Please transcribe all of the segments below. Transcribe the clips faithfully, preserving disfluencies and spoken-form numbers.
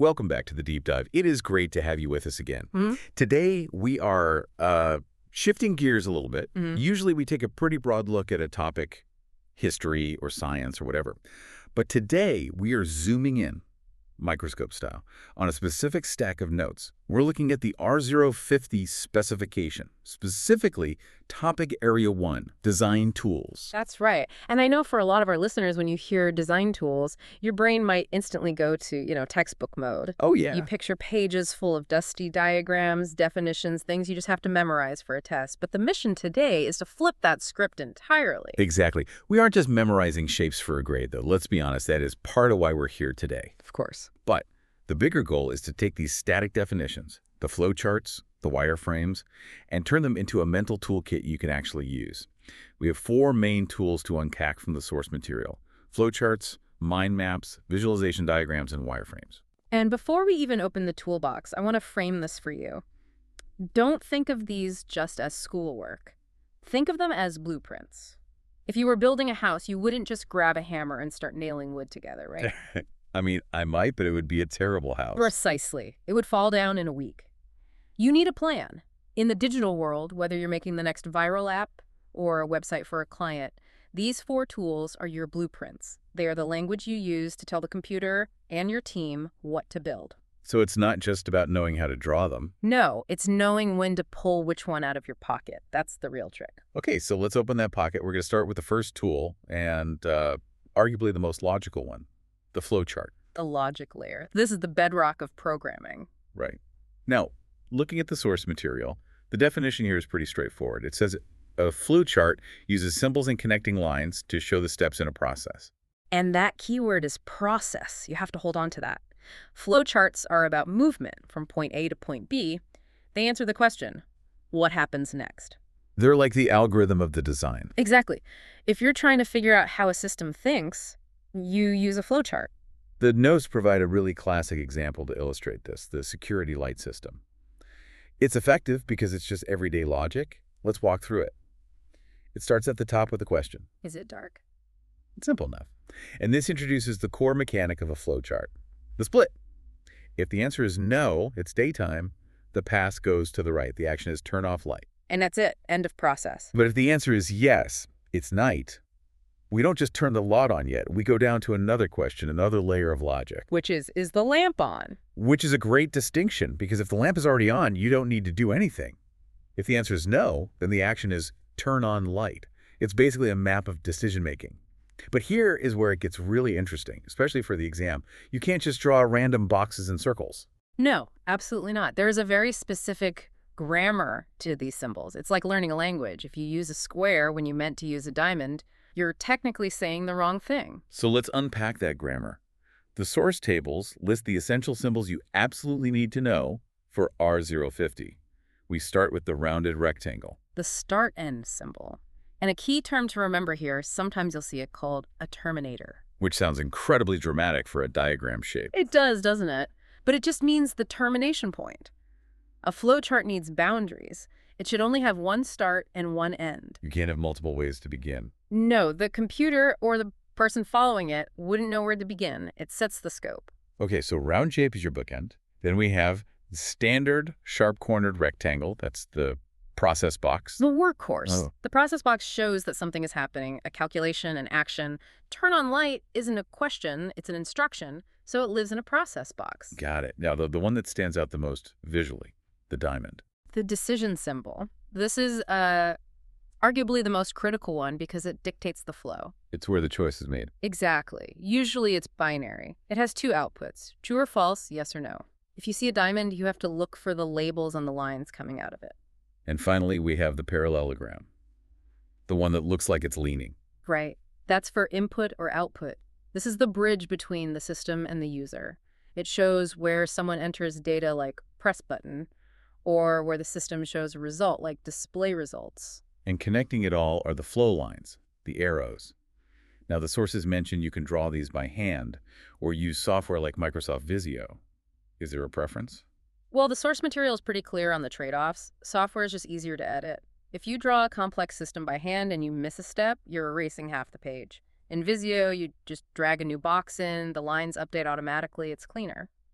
Welcome back to the Deep Dive. It is great to have you with us again. Mm-hmm. Today, we are uh, shifting gears a little bit. Mm-hmm. Usually, we take a pretty broad look at a topic, history or science or whatever. But today, we are zooming in, microscope style, on a specific stack of notes. We're looking at the R zero fifty specification, specifically Topic Area one, Design Tools. That's right. And I know for a lot of our listeners, when you hear design tools, your brain might instantly go to, you know, textbook mode. Oh, yeah. You picture pages full of dusty diagrams, definitions, things you just have to memorize for a test. But the mission today is to flip that script entirely. Exactly. We aren't just memorizing shapes for a grade, though. Let's be honest, that is part of why we're here today. Of course. But the bigger goal is to take these static definitions, the flowcharts, the wireframes, and turn them into a mental toolkit you can actually use. We have four main tools to unpack from the source material: flowcharts, mind maps, visualization diagrams, and wireframes. And before we even open the toolbox, I want to frame this for you. Don't think of these just as schoolwork. Think of them as blueprints. If you were building a house, you wouldn't just grab a hammer and start nailing wood together, right? I mean, I might, but it would be a terrible house. Precisely. It would fall down in a week. You need a plan. In the digital world, whether you're making the next viral app or a website for a client, these four tools are your blueprints. They are the language you use to tell the computer and your team what to build. So it's not just about knowing how to draw them. No, it's knowing when to pull which one out of your pocket. That's the real trick. Okay, so let's open that pocket. We're going to start with the first tool and uh, arguably the most logical one, the flowchart. The logic layer. This is the bedrock of programming. Right. Now, looking at the source material, the definition here is pretty straightforward. It says a flowchart uses symbols and connecting lines to show the steps in a process. And that keyword is process. You have to hold on to that. Flowcharts are about movement from point A to point B. They answer the question, what happens next? They're like the algorithm of the design. Exactly. If you're trying to figure out how a system thinks, you use a flowchart. The notes provide a really classic example to illustrate this, the security light system. It's effective because it's just everyday logic. Let's walk through it. It starts at the top with a question. Is it dark? It's simple enough. And this introduces the core mechanic of a flowchart, the split. If the answer is no, it's daytime, the pass goes to the right. The action is turn off light. And that's it. End of process. But if the answer is yes, it's night, we don't just turn the light on yet. We go down to another question, another layer of logic. Which is, is the lamp on? Which is a great distinction, because if the lamp is already on, you don't need to do anything. If the answer is no, then the action is turn on light. It's basically a map of decision-making. But here is where it gets really interesting, especially for the exam. You can't just draw random boxes and circles. No, absolutely not. There is a very specific grammar to these symbols. It's like learning a language. If you use a square when you meant to use a diamond, you're technically saying the wrong thing. So let's unpack that grammar. The source tables list the essential symbols you absolutely need to know for R zero fifty. We start with the rounded rectangle. The start-end symbol. And a key term to remember here, sometimes you'll see it called a terminator. Which sounds incredibly dramatic for a diagram shape. It does, doesn't it? But it just means the termination point. A flowchart needs boundaries. It should only have one start and one end. You can't have multiple ways to begin. No, the computer or the person following it wouldn't know where to begin. It sets the scope. Okay, so round shape is your bookend. Then we have standard sharp-cornered rectangle. That's the process box. The workhorse. Oh. The process box shows that something is happening, a calculation, an action. Turn on light isn't a question, it's an instruction, so it lives in a process box. Got it. Now, the, the one that stands out the most visually, the diamond. The decision symbol. This is uh, arguably the most critical one because it dictates the flow. It's where the choice is made. Exactly. Usually it's binary. It has two outputs, true or false, yes or no. If you see a diamond, you have to look for the labels on the lines coming out of it. And finally, we have the parallelogram, the one that looks like it's leaning. Right. That's for input or output. This is the bridge between the system and the user. It shows where someone enters data like press button, or where the system shows a result like display results. And connecting it all are the flow lines, the arrows. Now, the sources mention you can draw these by hand or use software like Microsoft Visio. Is there a preference? Well, the source material is pretty clear on the trade-offs. Software is just easier to edit. If you draw a complex system by hand and you miss a step, you're erasing half the page. In Visio, you just drag a new box in, the lines update automatically, it's cleaner.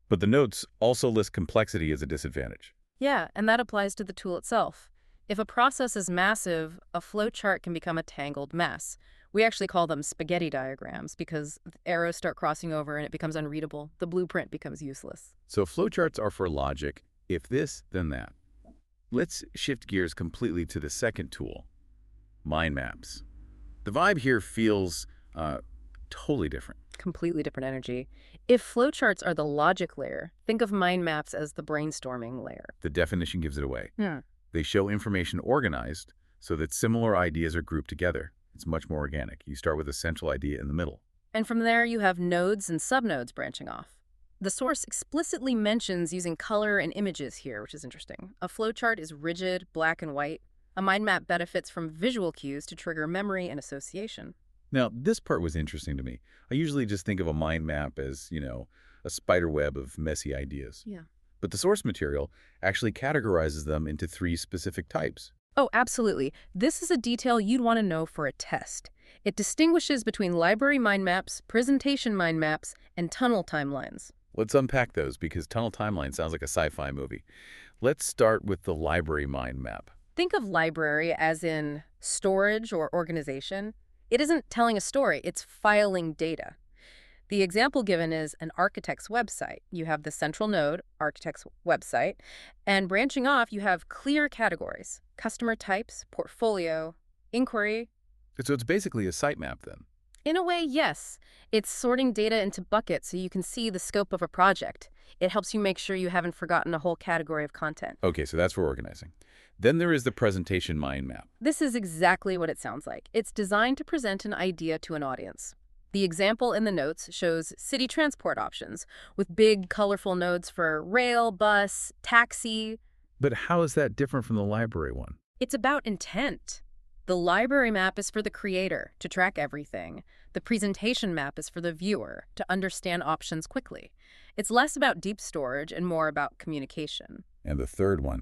But the notes also list complexity as a disadvantage. Yeah, and that applies to the tool itself. If a process is massive, a flowchart can become a tangled mess. We actually call them spaghetti diagrams because arrows start crossing over and it becomes unreadable. The blueprint becomes useless. So flowcharts are for logic. If this, then that. Let's shift gears completely to the second tool, mind maps. The vibe here feels uh, totally different. Completely different energy. If flowcharts are the logic layer, think of mind maps as the brainstorming layer. The definition gives it away. Yeah. They show information organized so that similar ideas are grouped together. It's much more organic. You start with a central idea in the middle. And from there, you have nodes and subnodes branching off. The source explicitly mentions using color and images here, which is interesting. A flowchart is rigid, black and white. A mind map benefits from visual cues to trigger memory and association. Now, this part was interesting to me. I usually just think of a mind map as, you know, a spider web of messy ideas. Yeah. But the source material actually categorizes them into three specific types. Oh, absolutely. This is a detail you'd want to know for a test. It distinguishes between library mind maps, presentation mind maps, and tunnel timelines. Let's unpack those because tunnel timeline sounds like a sci-fi movie. Let's start with the library mind map. Think of library as in storage or organization. It isn't telling a story, it's filing data. The example given is an architect's website. You have the central node, architect's website, and branching off, you have clear categories: customer types, portfolio, inquiry. So it's basically a sitemap then. In a way, yes. It's sorting data into buckets so you can see the scope of a project. It helps you make sure you haven't forgotten a whole category of content. Okay, so that's for organizing. Then there is the presentation mind map. This is exactly what it sounds like. It's designed to present an idea to an audience. The example in the notes shows city transport options with big, colorful nodes for rail, bus, taxi. But how is that different from the library one? It's about intent. The library map is for the creator, to track everything. The presentation map is for the viewer, to understand options quickly. It's less about deep storage and more about communication. And the third one,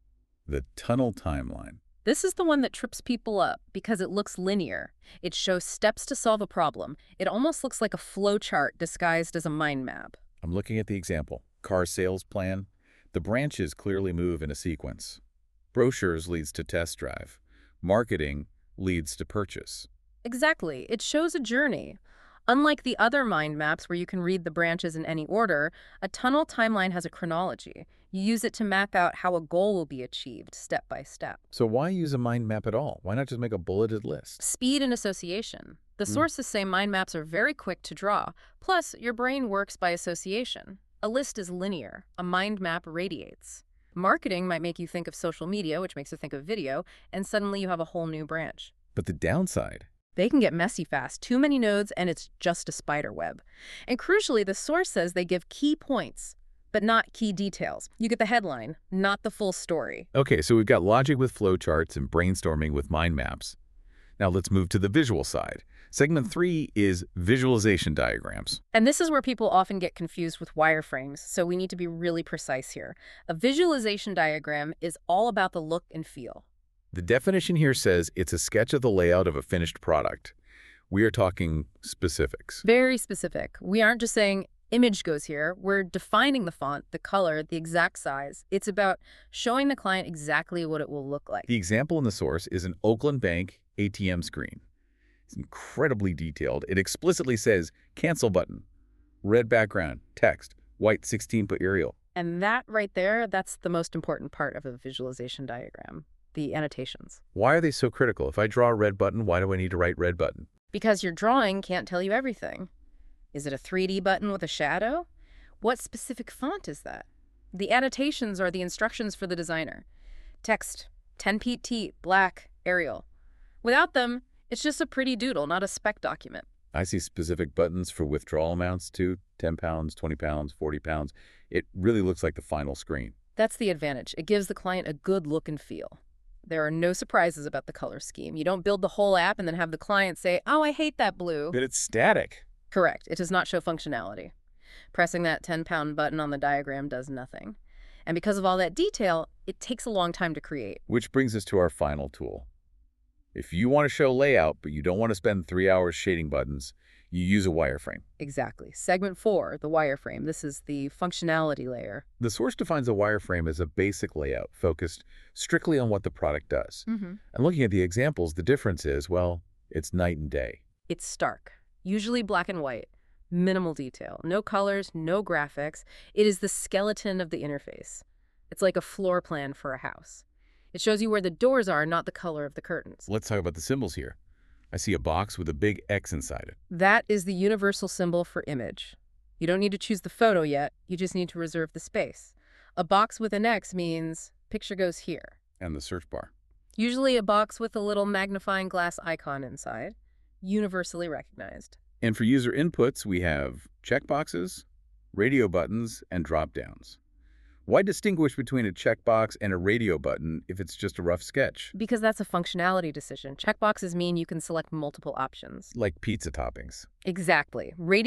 the tunnel timeline. This is the one that trips people up because it looks linear. It shows steps to solve a problem. It almost looks like a flowchart disguised as a mind map. I'm looking at the example. Car sales plan. The branches clearly move in a sequence. Brochures leads to test drive. Marketing leads to purchase. Exactly. It shows a journey. Unlike the other mind maps where you can read the branches in any order, a tunnel timeline has a chronology. You use it to map out how a goal will be achieved step by step. So why use a mind map at all? Why not just make a bulleted list? Speed and association. The Hmm. sources say mind maps are very quick to draw. Plus, your brain works by association. A list is linear. A mind map radiates. Marketing might make you think of social media, which makes you think of video, and suddenly you have a whole new branch. But the downside? They can get messy fast. Too many nodes, and it's just a spider web. And crucially, the source says they give key points, but not key details. You get the headline, not the full story. Okay, so we've got logic with flowcharts and brainstorming with mind maps. Now let's move to the visual side. Segment three is visualization diagrams. And this is where people often get confused with wireframes, so we need to be really precise here. A visualization diagram is all about the look and feel. The definition here says it's a sketch of the layout of a finished product. We are talking specifics. Very specific. We aren't just saying image goes here. We're defining the font, the color, the exact size. It's about showing the client exactly what it will look like. The example in the source is an Oakland Bank A T M screen. It's incredibly detailed. It explicitly says cancel button, red background, text, white sixteen-foot Arial. And that right there, that's the most important part of a visualization diagram, the annotations. Why are they so critical? If I draw a red button, why do I need to write red button? Because your drawing can't tell you everything. Is it a three D button with a shadow? What specific font is that? The annotations are the instructions for the designer. Text, ten P T, black, Arial. Without them, it's just a pretty doodle, not a spec document. I see specific buttons for withdrawal amounts too, ten pounds, twenty pounds, forty pounds. It really looks like the final screen. That's the advantage. It gives the client a good look and feel. There are no surprises about the color scheme. You don't build the whole app and then have the client say, oh, I hate that blue. But it's static. Correct. It does not show functionality. Pressing that ten-pound button on the diagram does nothing. And because of all that detail, it takes a long time to create. Which brings us to our final tool. If you want to show layout, but you don't want to spend three hours shading buttons, You use a wireframe. Exactly. Segment four, the wireframe. This is the functionality layer. The source defines a wireframe as a basic layout focused strictly on what the product does. Mm-hmm. And looking at the examples, the difference is, well, it's night and day. It's stark, usually black and white, minimal detail, no colors, no graphics. It is the skeleton of the interface. It's like a floor plan for a house. It shows you where the doors are, not the color of the curtains. Let's talk about the symbols here. I see a box with a big X inside it. That is the universal symbol for image. You don't need to choose the photo yet, you just need to reserve the space. A box with an X means picture goes here. And the search bar. Usually a box with a little magnifying glass icon inside, universally recognized. And for user inputs, we have checkboxes, radio buttons, and drop-downs. Why distinguish between a checkbox and a radio button if it's just a rough sketch? Because that's a functionality decision. Checkboxes mean you can select multiple options. Like pizza toppings. Exactly. Radio